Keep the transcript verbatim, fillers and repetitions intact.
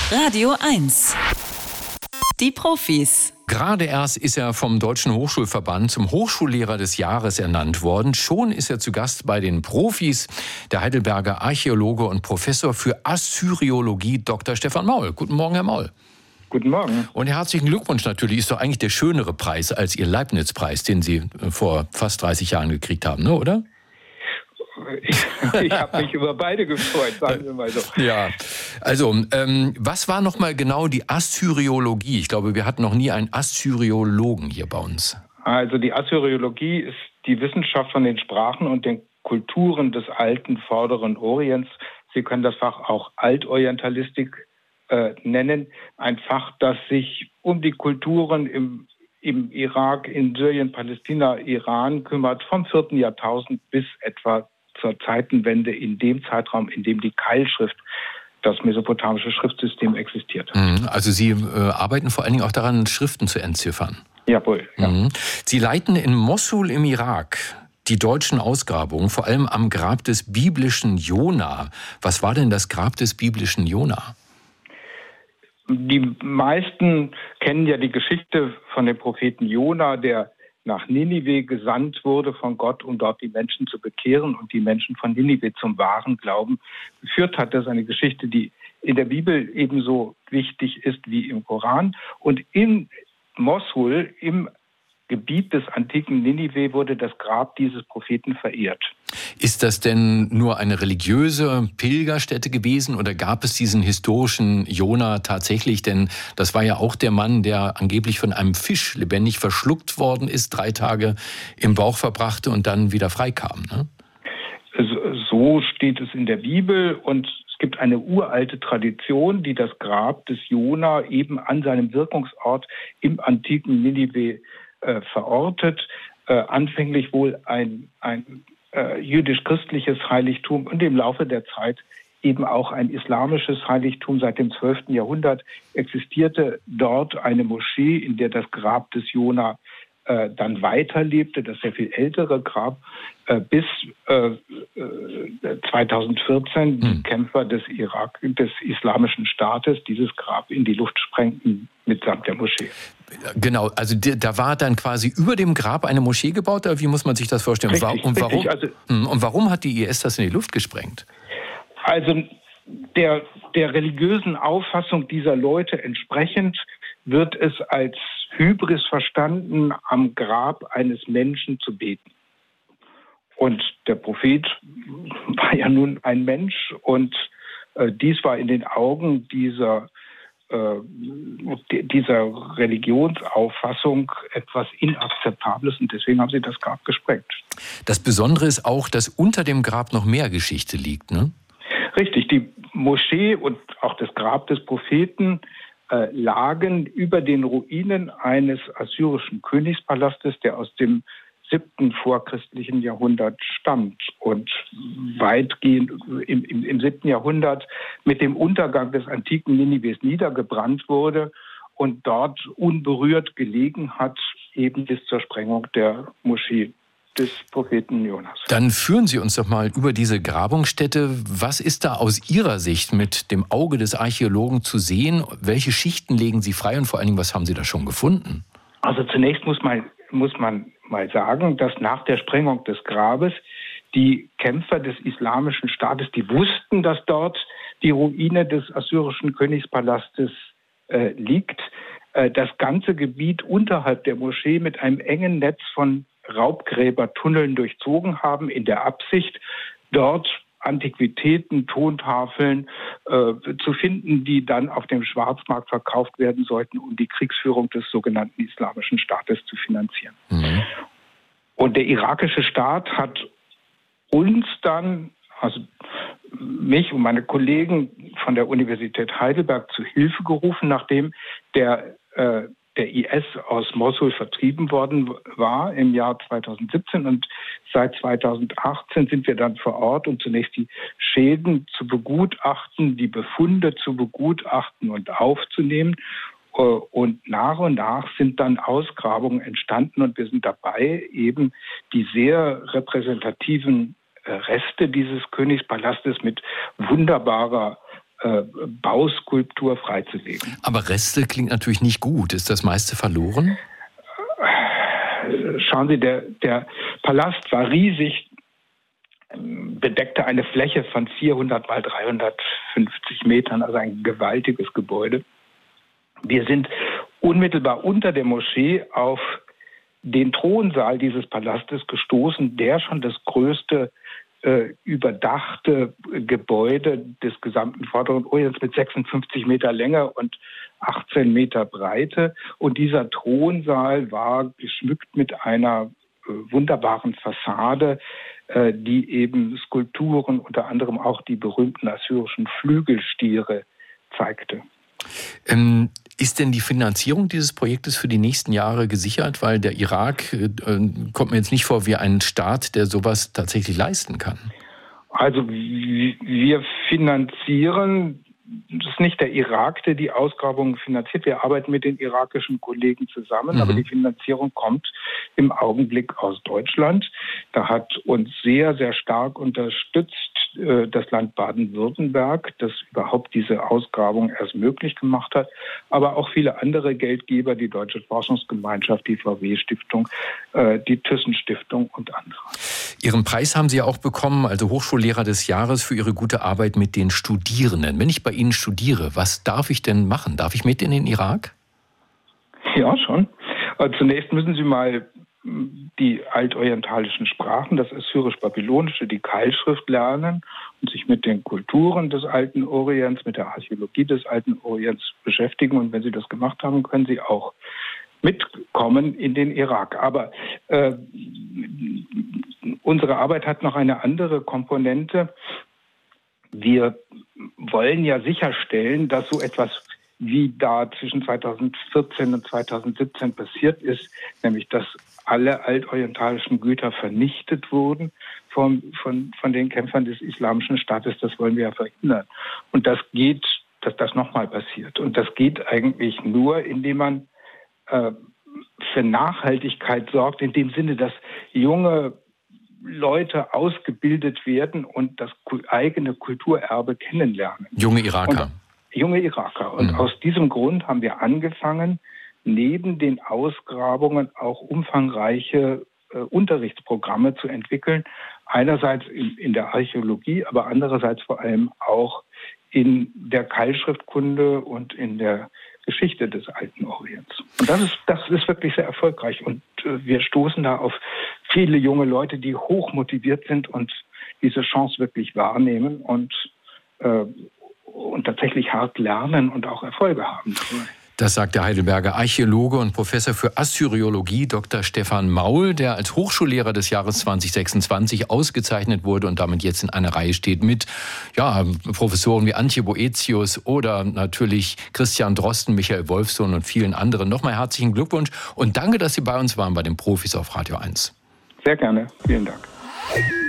Radio eins. Die Profis. Gerade erst ist er vom Deutschen Hochschulverband zum Hochschullehrer des Jahres ernannt worden. Schon ist er zu Gast bei den Profis, der Heidelberger Archäologe und Professor für Assyriologie Doktor Stefan Maul. Guten Morgen, Herr Maul. Guten Morgen. Und herzlichen Glückwunsch natürlich. Ist doch eigentlich der schönere Preis als Ihr Leibniz-Preis, den Sie vor fast dreißig Jahren gekriegt haben, ne, oder? Ich, ich habe mich über beide gefreut, sagen wir mal so. Ja, also ähm, was war noch mal genau die Assyriologie? Ich glaube, wir hatten noch nie einen Assyriologen hier bei uns. Also die Assyriologie ist die Wissenschaft von den Sprachen und den Kulturen des alten Vorderen Orients. Sie können das Fach auch Altorientalistik äh, nennen. Ein Fach, das sich um die Kulturen im im Irak, in Syrien, Palästina, Iran kümmert, vom vierten Jahrtausend bis etwa zur Zeitenwende, in dem Zeitraum, in dem die Keilschrift, das mesopotamische Schriftsystem, existiert. Also Sie äh, arbeiten vor allen Dingen auch daran, Schriften zu entziffern. Jawohl. Ja. Mhm. Sie leiten in Mossul im Irak die deutschen Ausgrabungen, vor allem am Grab des biblischen Jona. Was war denn das Grab des biblischen Jona? Die meisten kennen ja die Geschichte von dem Propheten Jona, der nach Ninive gesandt wurde von Gott, um dort die Menschen zu bekehren und die Menschen von Ninive zum wahren Glauben geführt hat. Das ist eine Geschichte, die in der Bibel ebenso wichtig ist wie im Koran. Und in Mossul, im Gebiet des antiken Ninive, wurde das Grab dieses Propheten verehrt. Ist das denn nur eine religiöse Pilgerstätte gewesen oder gab es diesen historischen Jona tatsächlich? Denn das war ja auch der Mann, der angeblich von einem Fisch lebendig verschluckt worden ist, drei Tage im Bauch verbrachte und dann wieder freikam, ne? So steht es in der Bibel und es gibt eine uralte Tradition, die das Grab des Jona eben an seinem Wirkungsort im antiken Ninive äh, verortet. Äh, anfänglich wohl ein, ein äh, jüdisch-christliches Heiligtum und im Laufe der Zeit eben auch ein islamisches Heiligtum. Seit dem zwölften Jahrhundert existierte dort eine Moschee, in der das Grab des Jona äh, dann weiterlebte, das sehr viel ältere Grab, äh, bis äh, zweitausendvierzehn die hm. Kämpfer des Irak, des Islamischen Staates, dieses Grab in die Luft sprengten mitsamt der Moschee. Genau, also da war dann quasi über dem Grab eine Moschee gebaut, oder wie muss man sich das vorstellen? Richtig, und, warum, richtig, also, und warum hat die I S das in die Luft gesprengt? Also der, der religiösen Auffassung dieser Leute entsprechend wird es als Hybris verstanden, am Grab eines Menschen zu beten. Und der Prophet war ja nun ein Mensch und äh, dies war in den Augen dieser äh, dieser Religionsauffassung etwas Inakzeptables und deswegen haben sie das Grab gesprengt. Das Besondere ist auch, dass unter dem Grab noch mehr Geschichte liegt, ne? Richtig, die Moschee und auch das Grab des Propheten äh, lagen über den Ruinen eines assyrischen Königspalastes, der aus dem siebten vorchristlichen Jahrhundert stammt und weitgehend im, im, im siebten Jahrhundert mit dem Untergang des antiken Ninives niedergebrannt wurde und dort unberührt gelegen hat, eben bis zur Sprengung der Moschee des Propheten Jonas. Dann führen Sie uns doch mal über diese Grabungsstätte. Was ist da aus Ihrer Sicht mit dem Auge des Archäologen zu sehen? Welche Schichten legen Sie frei und vor allen Dingen, was haben Sie da schon gefunden? Also zunächst muss man, muss man mal sagen, dass nach der Sprengung des Grabes die Kämpfer des Islamischen Staates, die wussten, dass dort die Ruine des assyrischen Königspalastes äh, liegt, äh, das ganze Gebiet unterhalb der Moschee mit einem engen Netz von Raubgräbertunneln durchzogen haben, in der Absicht, dort Antiquitäten, Tontafeln äh, zu finden, die dann auf dem Schwarzmarkt verkauft werden sollten, um die Kriegsführung des sogenannten Islamischen Staates zu finanzieren. Mhm. Und der irakische Staat hat uns dann, also mich und meine Kollegen von der Universität Heidelberg zu Hilfe gerufen, nachdem der äh, der I S aus Mossul vertrieben worden war im Jahr zweitausendsiebzehn und seit zweitausendachtzehn sind wir dann vor Ort, um zunächst die Schäden zu begutachten, die Befunde zu begutachten und aufzunehmen. Und nach und nach sind dann Ausgrabungen entstanden und wir sind dabei, eben die sehr repräsentativen Reste dieses Königspalastes mit wunderbarer äh, Bauskulptur freizulegen. Aber Reste klingt natürlich nicht gut. Ist das meiste verloren? Schauen Sie, der, der Palast war riesig, bedeckte eine Fläche von vierhundert mal dreihundertfünfzig Metern, also ein gewaltiges Gebäude. Wir sind unmittelbar unter der Moschee auf den Thronsaal dieses Palastes gestoßen, der schon das größte äh, überdachte Gebäude des gesamten Vorderen Orients mit sechsundfünfzig Meter Länge und achtzehn Meter Breite. Und dieser Thronsaal war geschmückt mit einer äh, wunderbaren Fassade, äh, die eben Skulpturen, unter anderem auch die berühmten assyrischen Flügelstiere, zeigte. Ähm, ist denn die Finanzierung dieses Projektes für die nächsten Jahre gesichert? Weil der Irak äh, kommt mir jetzt nicht vor wie ein Staat, der sowas tatsächlich leisten kann. Also wir finanzieren, es ist nicht der Irak, der die Ausgrabungen finanziert. Wir arbeiten mit den irakischen Kollegen zusammen, mhm. aber die Finanzierung kommt im Augenblick aus Deutschland. Da hat uns sehr, sehr stark unterstützt äh, das Land Baden-Württemberg, das überhaupt diese Ausgrabung erst möglich gemacht hat, aber auch viele andere Geldgeber, die Deutsche Forschungsgemeinschaft, die V W-Stiftung, äh, die Thyssen-Stiftung und andere. Ihren Preis haben Sie ja auch bekommen, also Hochschullehrer des Jahres, für Ihre gute Arbeit mit den Studierenden. Wenn ich bei Ihnen studiere, was darf ich denn machen? Darf ich mit in den Irak? Ja, schon. Also zunächst müssen Sie mal die altorientalischen Sprachen, das Assyrisch-Babylonische, die Keilschrift lernen und sich mit den Kulturen des alten Orients, mit der Archäologie des alten Orients beschäftigen. Und wenn Sie das gemacht haben, können Sie auch mitkommen in den Irak. Aber äh, unsere Arbeit hat noch eine andere Komponente. Wir wollen ja sicherstellen, dass so etwas wie da zwischen zweitausendvierzehn und zweitausendsiebzehn passiert ist, nämlich dass alle altorientalischen Güter vernichtet wurden von, von, von den Kämpfern des Islamischen Staates. Das wollen wir ja verhindern. Und das geht, dass das nochmal passiert. Und das geht eigentlich nur, indem man äh, für Nachhaltigkeit sorgt, in dem Sinne, dass junge Leute ausgebildet werden und das eigene Kulturerbe kennenlernen. Junge Iraker. Und, junge Iraker. Und mhm. aus diesem Grund haben wir angefangen, neben den Ausgrabungen auch umfangreiche äh, Unterrichtsprogramme zu entwickeln. Einerseits in, in der Archäologie, aber andererseits vor allem auch in der Keilschriftkunde und in der Geschichte des alten Orients. Und das ist, das ist wirklich sehr erfolgreich. Und äh, wir stoßen da auf viele junge Leute, die hoch motiviert sind und diese Chance wirklich wahrnehmen und, äh, und tatsächlich hart lernen und auch Erfolge haben. Das sagt der Heidelberger Archäologe und Professor für Assyriologie Doktor Stefan Maul, der als Hochschullehrer des Jahres zweitausendsechsundzwanzig ausgezeichnet wurde und damit jetzt in einer Reihe steht mit ja, Professoren wie Antje Boetius oder natürlich Christian Drosten, Michael Wolfsohn und vielen anderen. Nochmal herzlichen Glückwunsch und danke, dass Sie bei uns waren bei den Profis auf Radio eins. Sehr gerne. Vielen Dank.